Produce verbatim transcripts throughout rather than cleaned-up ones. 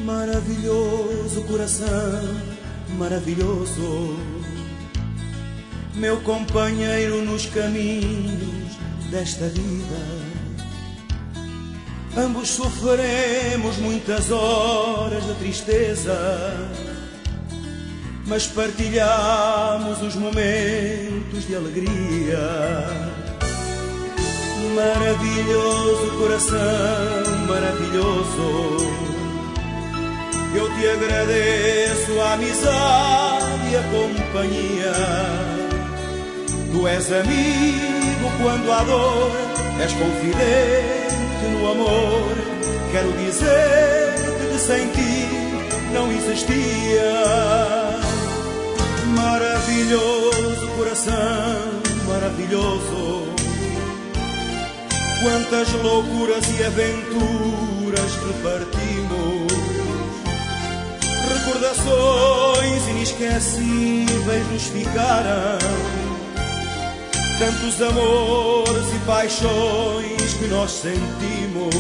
Maravilhoso coração, maravilhoso, meu companheiro nos caminhos desta vida. Ambos sofreremos muitas horas de tristeza, mas partilhamos os momentos de alegria. Maravilhoso coração, maravilhoso, eu te agradeço a amizade e a companhia. Tu és amigo quando há dor, és confidente no amor. Quero dizer-te que sem ti não existia. Maravilhoso coração, maravilhoso, quantas loucuras e aventuras repartimos. Recordações inesquecíveis nos ficaram, tantos amores e paixões que nós sentimos.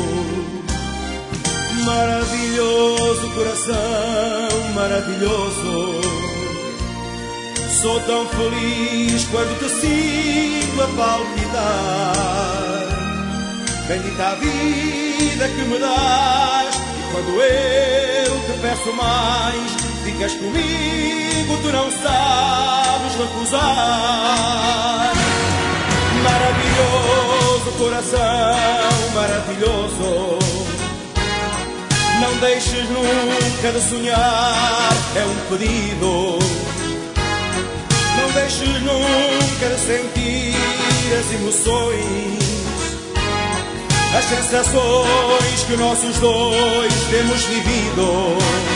Maravilhoso coração, maravilhoso, sou tão feliz quando te sinto a palpitar. Bendita a vida que me dás, e quando eu te peço mais, ficas comigo, tu não sabes recusar. Maravilhoso coração, maravilhoso, não deixes nunca de sonhar, é um pedido. Não deixes nunca de sentir as emoções, as sensações que nossos dois temos vivido.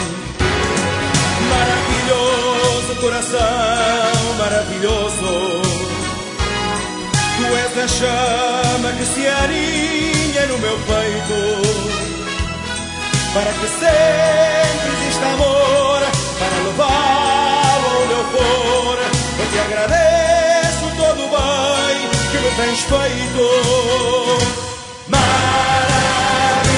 Maravilhoso coração, maravilhoso, tu és a chama que se aninha no meu peito, para que sempre exista amor, para levá-lo onde eu for. Eu te agradeço todo o bem que me tens feito. Maravilhoso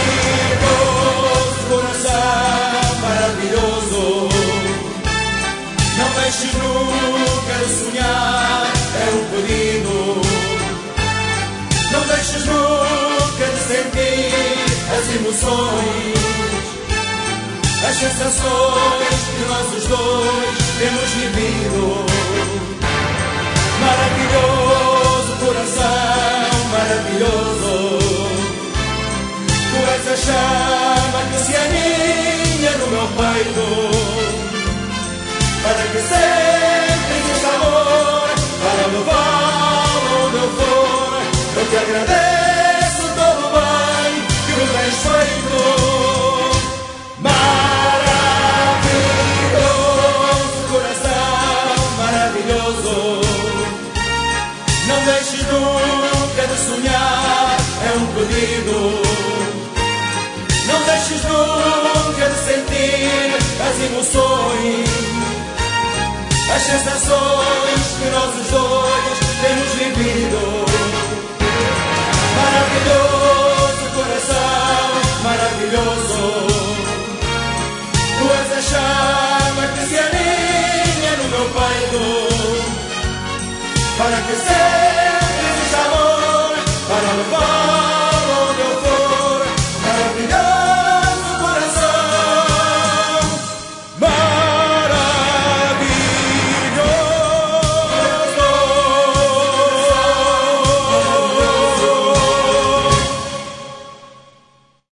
coração, maravilhoso, não deixes nunca de sonhar, é um pedido. Não deixes nunca de sentir as emoções, as sensações que nós os dois temos vivido. Maravilhoso coração, maravilhoso, tu és a chama que se aninha no meu peito, para que sempre exista amor, para levá-lo onde eu for. Eu te agradeço todo o bem que me tens feito. Não deixes nunca de sonhar, é um pedido. Não deixes nunca de sentir as emoções, as sensações que nós os dois temos vivido.